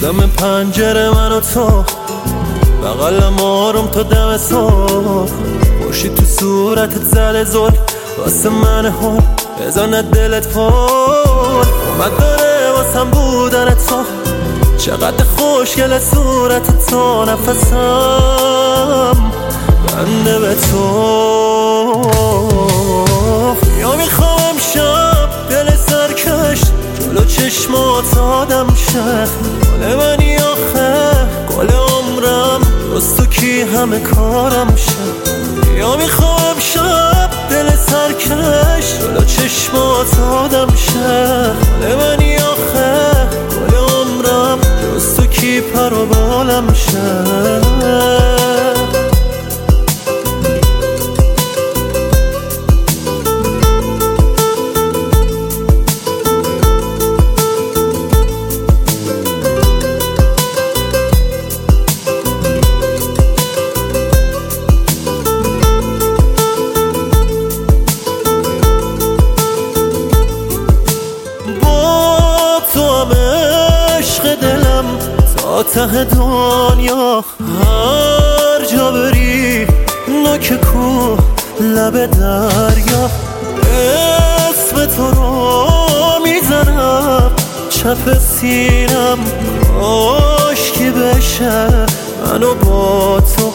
دم پنجره من و تو، بغلم آروم تا دم صبح، خورشید تو صورتت زده زل، واسه من هول بزنه دلت فول. اومد داره واسم بودن تو، چقدر خوشگل صورت تو، نفسم بنده به تو. یا میخوام شب دل سرکش جلو چشمات آدم شه، گل منی آخه گل عمرم، راست تو کی همه کارم شه. یا میخوام شب دل سرکش جلو چشمات آدم شه، گل منی آخه گل عمرم، راست تو کی پر و بالم شه. ته دنیا هر جا بری، نوک کوه لب دریا، اسم تو رو میزنم چپ سینم، عاشقی بشه منو با تو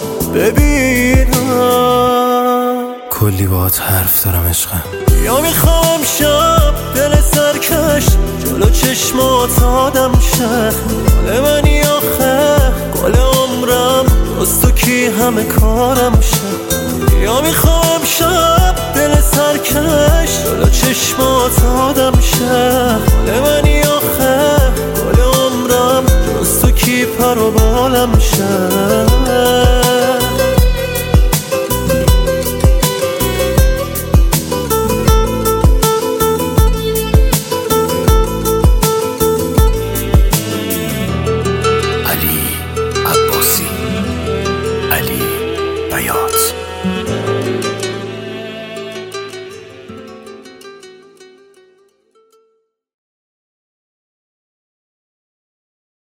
ببینم. کلی باهات حرف دارم عشقم. یا میخوام شب دل سرکش جلو چشمات آدم شه، گل منی آخه گل عمرم، راست تو کی همه کارم شه. یا میخوام شب دل سرکش جلو چشمات آدم شه، گل منی آخه گل عمرم، راست تو کی پر و بالم شه. علی بیاض